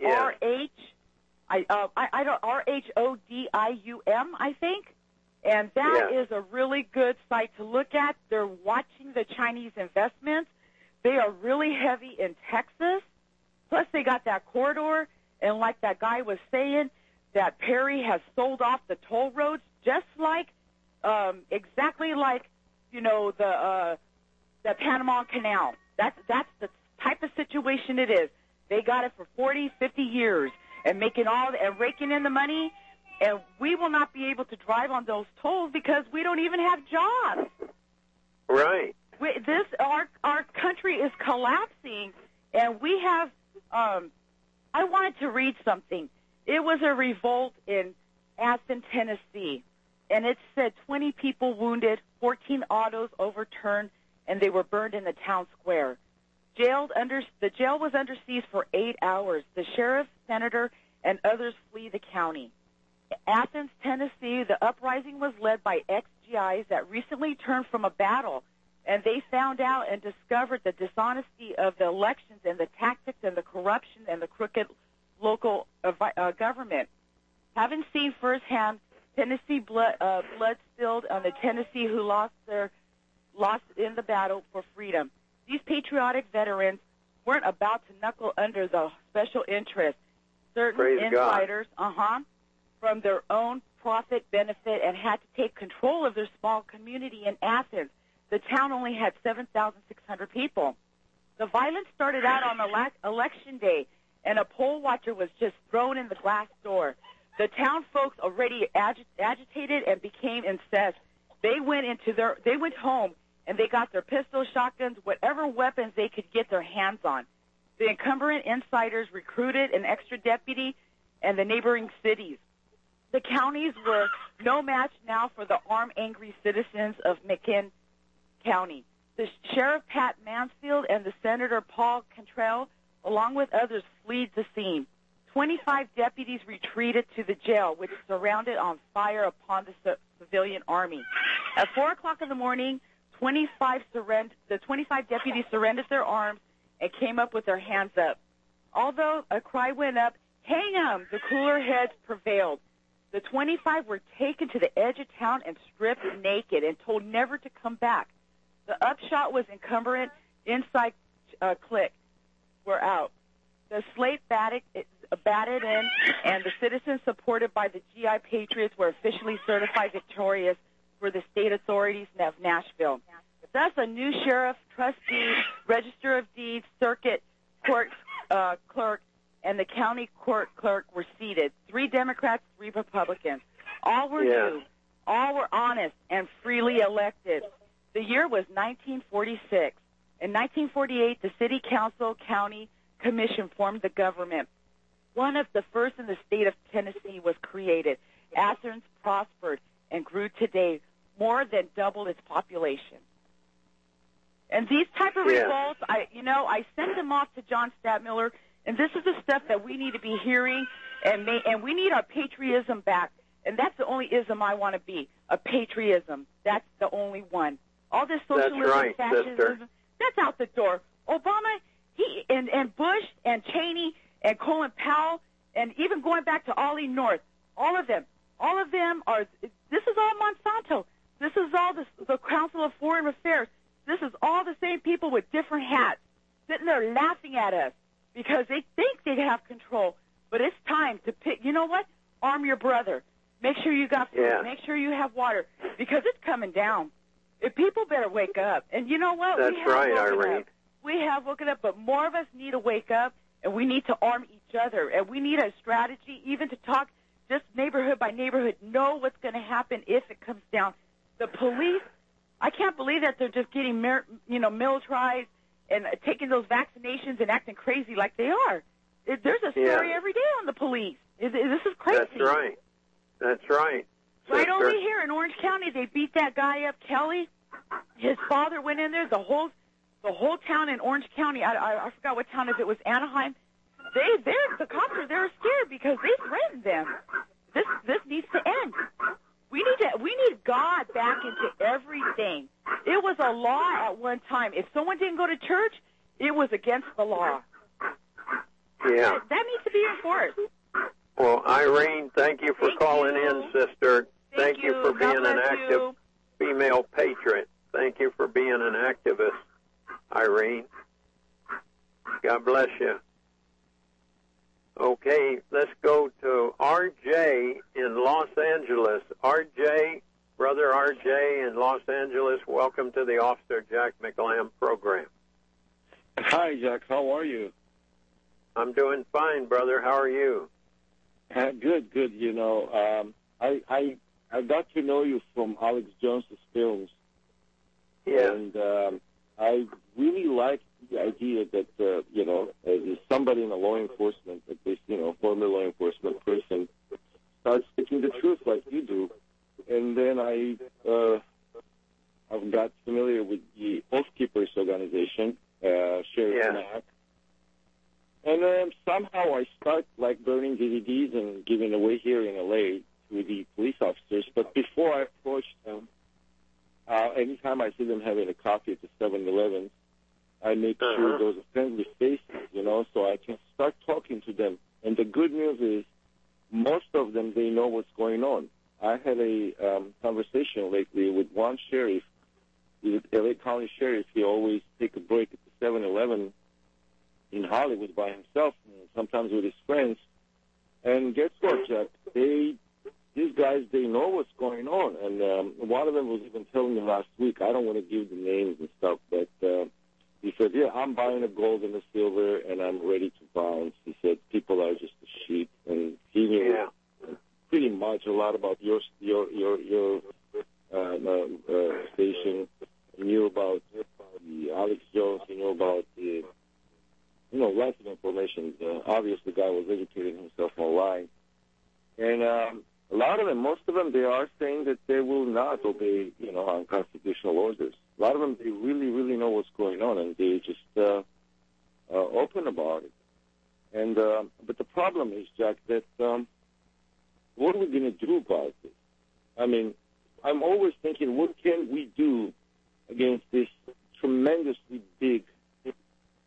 RHODIUM, I think. And that is a really good site to look at. They're watching the Chinese investments. They are really heavy in Texas. Plus, they got that corridor. And like that guy was saying, that Perry has sold off the toll roads just like, exactly like, you know, the Panama Canal. That's the type of situation it is. They got it for 40, 50 years and raking in the money. And we will not be able to drive on those tolls because we don't even have jobs. Right. Our country is collapsing, and we have. I wanted to read something. It was a revolt in Athens, Tennessee, and it said 20 people wounded, 14 autos overturned, and they were burned in the town square. The jail was under siege for 8 hours. The sheriff, senator, and others flee the county. Athens, Tennessee, the uprising was led by ex-GIs that recently turned from a battle, and they found out and discovered the dishonesty of the elections and the tactics and the corruption and the crooked local government. Having seen firsthand Tennessee blood spilled on the Tennessee who lost in the battle for freedom, these patriotic veterans weren't about to knuckle under the special interests. Certain insiders, from their own profit benefit and had to take control of their small community in Athens. The town only had 7,600 people. The violence started out on election day, and a poll watcher was just thrown in the glass door. The town folks already agitated and became incensed. They went home, and they got their pistols, shotguns, whatever weapons they could get their hands on. The incumbent insiders recruited an extra deputy and the neighboring cities. The counties were no match now for the armed, angry citizens of McKinn County. The Sheriff Pat Mansfield and the Senator Paul Cantrell, along with others, fled the scene. 25 deputies retreated to the jail, which surrounded on fire upon the civilian army. At 4 o'clock in the morning, the 25 deputies surrendered their arms and came up with their hands up. Although a cry went up, "Hang 'em!" the cooler heads prevailed. The 25 were taken to the edge of town and stripped naked and told never to come back. The upshot was encumbrant inside clique were out. The slate batted in, and the citizens supported by the GI Patriots were officially certified victorious for the state authorities of Nashville. Thus, a new sheriff, trustee, register of deeds, circuit court clerk, and the county court clerk were seated. 3 Democrats, 3 Republicans. All were new. All were honest and freely elected. The year was 1946. In 1948, the City Council County Commission formed the government. One of the first in the state of Tennessee was created. Athens prospered and grew today, more than double its population. And these type of results, I send them off to John Stadtmiller, and this is the stuff that we need to be hearing, and we need our patriotism back. And that's the only ism I want to be, a patriotism. That's the only one. All this socialism, fascism, that's out the door. Obama, he and Bush and Cheney and Colin Powell, and even going back to Ollie North, all of them are, this is all Monsanto. This is all the Council of Foreign Affairs. This is all the same people with different hats sitting there laughing at us because they think they have control. But it's time to pick, you know what? Arm your brother. Make sure you got food. Make sure you have water because it's coming down. If people better wake up. And you know what? That's right, Irene. We have woken up, but more of us need to wake up, and we need to arm each other. And we need a strategy even to talk just neighborhood by neighborhood, know what's going to happen if it comes down. The police, I can't believe that they're just getting, militarized and taking those vaccinations and acting crazy like they are. There's a story every day on the police. This is crazy. That's right. That's right. Right over here in Orange County, they beat that guy up, Kelly. His father went in there. The whole town in Orange County. I forgot what town. If it was Anaheim, the cops are there scared because they threatened them. This needs to end. We need God back into everything. It was a law at one time. If someone didn't go to church, it was against the law. Yeah. That needs to be enforced. Well, Irene, thank you for calling in, sister. Thank you for being an active female patriot. Thank you for being an activist, Irene. God bless you. Okay, let's go to R.J. in Los Angeles. R.J., Brother R.J. in Los Angeles, welcome to the Officer Jack McLam program. Hi, Jack. How are you? I'm doing fine, brother. How are you? Good. I got to know you from Alex Jones's films. Yeah. And I really like the idea that, as somebody in a law enforcement, at least, former law enforcement person, starts speaking the truth like you do. And then I've got familiar with the Oath Keepers organization, Sheriff Mack. And somehow I start burning DVDs and giving away here in LA to the police officers. But before I approach them, anytime I see them having a coffee at the 7-Eleven, I make sure those are friendly faces, so I can start talking to them. And the good news is most of them, they know what's going on. I had a conversation lately with one sheriff, the LA County Sheriff. He always take a break at the 7-Eleven in Hollywood by himself, and sometimes with his friends. And guess what, Jack? These guys, they know what's going on. And one of them was even telling me last week, I don't want to give the names and stuff, but he said, I'm buying the gold and the silver, and I'm ready to bounce. He said, people are just a sheep. And he knew pretty much a lot about your station. He knew about the Alex Jones. He knew about the lots of information. Obviously, the guy was educating himself online. And a lot of them, most of them, they are saying that they will not obey, unconstitutional orders. A lot of them, they really, really know what's going on, and they just open about it. And but the problem is, Jack, that what are we going to do about this? I mean, I'm always thinking, what can we do against this tremendously big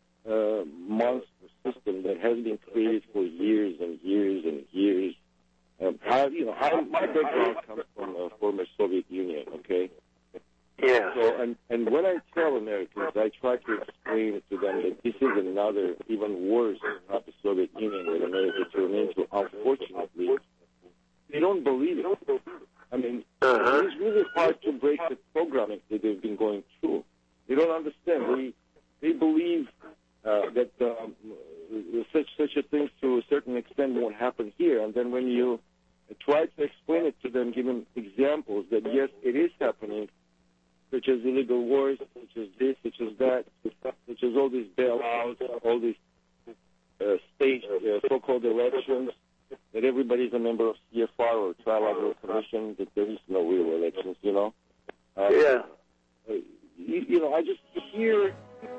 monster system that has been created for years and years and years, My background comes from the former Soviet Union, okay? Yeah. So, and when I tell Americans, I try to explain to them that this is another, even worse, not the Soviet Union that America turned into, unfortunately, they don't believe it. I mean, it's really hard to break the programming that they've been going through. They don't understand. They believe that such a thing to a certain extent won't happen here. And then when you try to explain it to them, give them examples that, yes, it is happening, such as illegal wars, such as this, such as that, such as all these bailouts, all these staged so-called elections, that everybody's a member of CFR or Trilateral Commission, that there is no real elections, Yeah. I just hear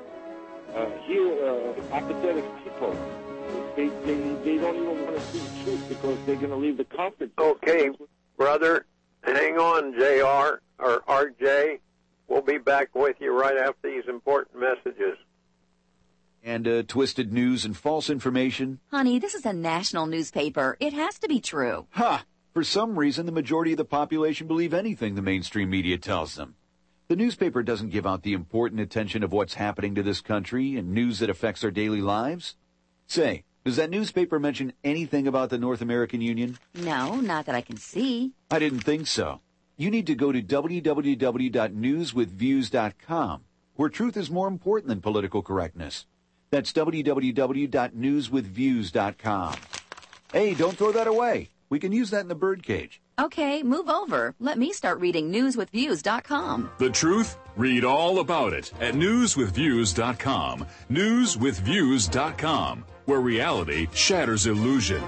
apathetic people. They don't even want to see the truth because they're going to leave the conference. Okay, brother, hang on, JR or RJ. We'll be back with you right after these important messages. And twisted news and false information. Honey, this is a national newspaper. It has to be true. Ha! For some reason, the majority of the population believe anything the mainstream media tells them. The newspaper doesn't give out the important attention of what's happening to this country and news that affects our daily lives. Say, does that newspaper mention anything about the North American Union? No, not that I can see. I didn't think so. You need to go to www.newswithviews.com, where truth is more important than political correctness. That's www.newswithviews.com. Hey, don't throw that away. We can use that in the birdcage. Okay, move over. Let me start reading newswithviews.com. The truth? Read all about it at newswithviews.com. Newswithviews.com, where reality shatters illusion.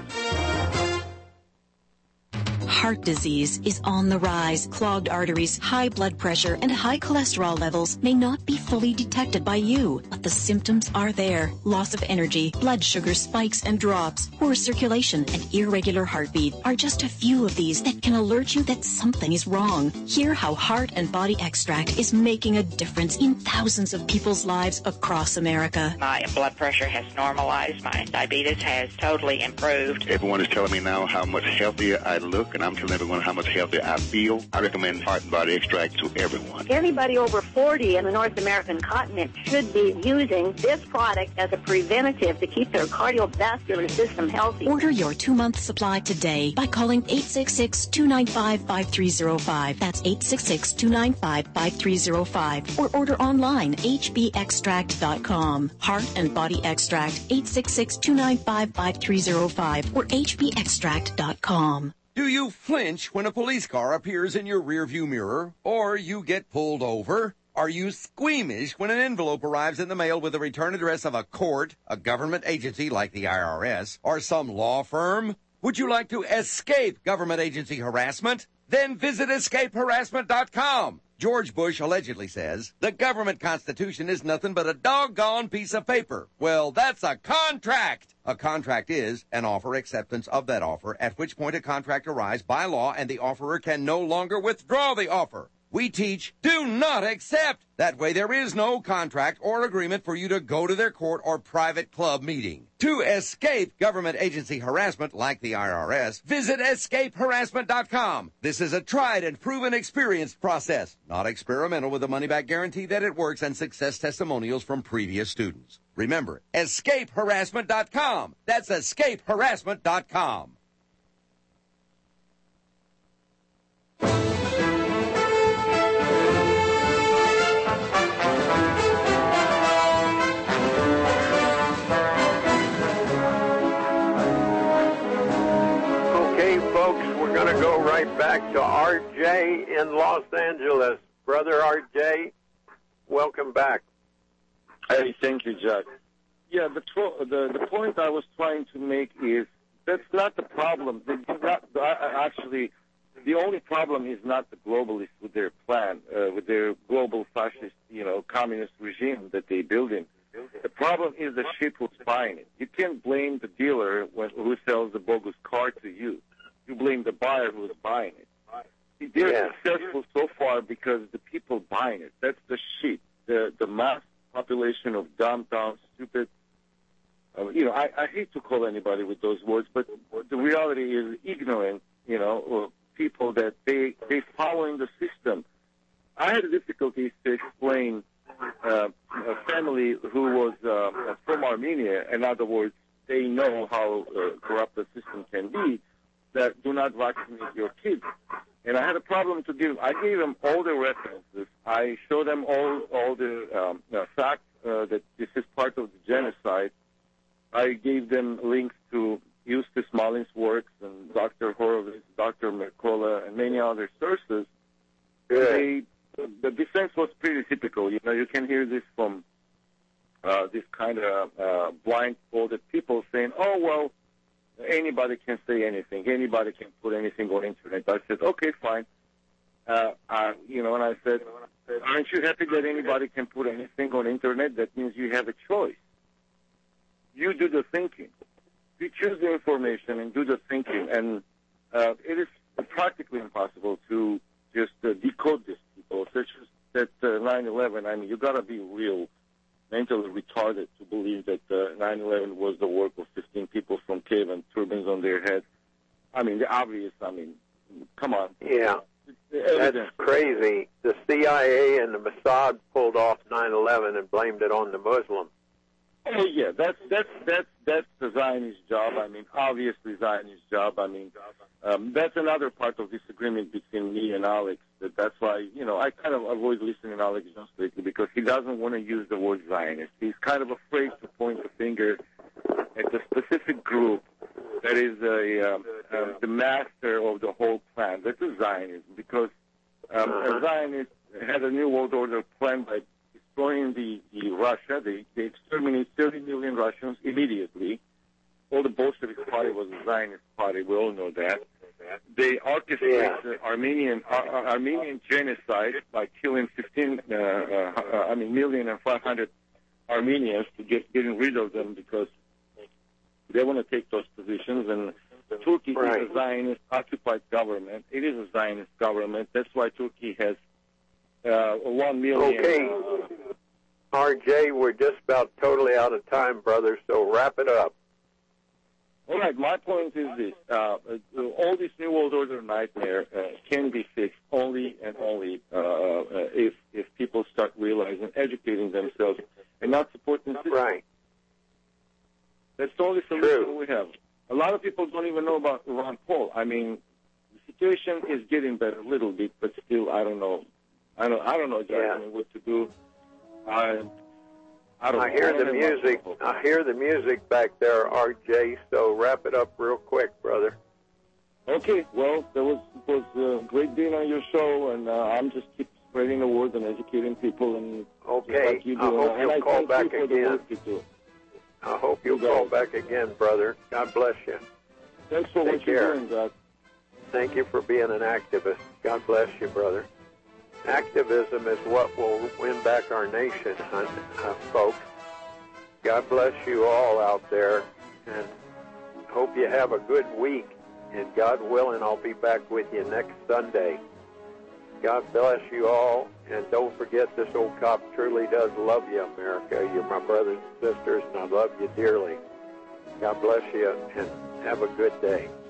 Heart disease is on the rise. Clogged arteries, high blood pressure, and high cholesterol levels may not be fully detected by you, but the symptoms are there. Loss of energy, blood sugar spikes and drops, poor circulation, and irregular heartbeat are just a few of these that can alert you that something is wrong. Hear how Heart and Body Extract is making a difference in thousands of people's lives across America. My blood pressure has normalized. My diabetes has totally improved. Everyone is telling me now how much healthier I look, and I'm telling everyone how much healthier I feel. I recommend Heart and Body Extract to everyone. Anybody over 40 in the North American continent should be using this product as a preventative to keep their cardiovascular system healthy. Order your 2-month supply today by calling 866-295-5305. That's 866-295-5305. Or order online, hbextract.com. Heart and Body Extract, 866-295-5305 or hbextract.com. Do you flinch when a police car appears in your rearview mirror, or you get pulled over? Are you squeamish when an envelope arrives in the mail with the return address of a court, a government agency like the IRS, or some law firm? Would you like to escape government agency harassment? Then visit escapeharassment.com. George Bush allegedly says, the government constitution is nothing but a doggone piece of paper. Well, that's a contract. A contract is an offer acceptance of that offer, at which point a contract arrives by law and the offerer can no longer withdraw the offer. We teach, do not accept. That way there is no contract or agreement for you to go to their court or private club meeting. To escape government agency harassment like the IRS, visit escapeharassment.com. This is a tried and proven experienced process, not experimental, with a money-back guarantee that it works and success testimonials from previous students. Remember, escapeharassment.com. That's escapeharassment.com. We're going to go right back to RJ in Los Angeles. Brother RJ, welcome back. Hey, thank you, Jack. Yeah, the point I was trying to make is that's not the problem. Actually, the only problem is not the globalists with their plan, with their global fascist, communist regime that they build in. The problem is the ship who's buying it. You can't blame the dealer who sells the bogus car to you. You blame the buyer who's buying it. See, they're successful so far because the people buying it. That's the shit. The mass population of dumb, stupid, I hate to call anybody with those words, but the reality is ignorant, people that they following the system. I had difficulties to explain a family who was from Armenia. In other words, they know how corrupt the system can be, that do not vaccinate your kids. And I had a problem to give. I gave them all the references. I showed them all the facts that this is part of the genocide. I gave them links to Eustace Malins' works and Dr. Horowitz, Dr. Mercola, and many other sources. The defense was pretty typical. You can hear this from this kind of blindfolded people saying, "Oh, well, anybody can say anything. Anybody can put anything on internet." I said, "Okay, fine." And I said, "Aren't you happy that anybody can put anything on internet? That means you have a choice. You do the thinking. You choose the information and do the thinking." And it is practically impossible to just decode these people, such as that 9/11. I mean, you got to be real mentally retarded to believe that 9/11 was the work of 15 people from cave and turbans on their heads. I mean, the obvious. I mean, come on. Yeah, that's crazy. The CIA and the Mossad pulled off 9/11 and blamed it on the Muslims. Oh yeah, that's the Zionist job. I mean, obviously Zionist job. I mean, that's another part of disagreement between me and Alex. That's why I kind of avoid listening to Alex Jones lately because he doesn't want to use the word Zionist. He's kind of afraid to point the finger at a specific group that is the master of the whole plan. That is Zionism because a Zionist had a New World Order plan by destroying the Russia. They exterminated 30 million Russians immediately. All the Bolshevik party was a Zionist party. We all know that. They orchestrated Armenian genocide by killing 1,500,000 Armenians to getting rid of them because they want to take those positions. And Turkey is a Zionist occupied government. It is a Zionist government. That's why Turkey has 1 million. Okay. RJ, we're just about totally out of time, brother, so wrap it up. All right, my point is this. All this New World Order nightmare can be fixed only and only if people start realizing, educating themselves, and not supporting the system. Right. That's the only solution we have. A lot of people don't even know about Ron Paul. I mean, the situation is getting better a little bit, but still, I don't know. I don't know exactly what to do. I hear the music. I hear the music back there, RJ. So wrap it up real quick, brother. Okay. Well, it was great being on your show, and I'm just keep spreading the word and educating people. And okay. Like you do. I hope you'll call back again. I hope you'll call back again, brother. God bless you. Thanks for what you're doing, God. Thank you for being an activist. God bless you, brother. Activism is what will win back our nation, folks. God bless you all out there, and hope you have a good week. And God willing, I'll be back with you next Sunday. God bless you all, and don't forget this old cop truly does love you, America. You're my brothers and sisters, and I love you dearly. God bless you, and have a good day.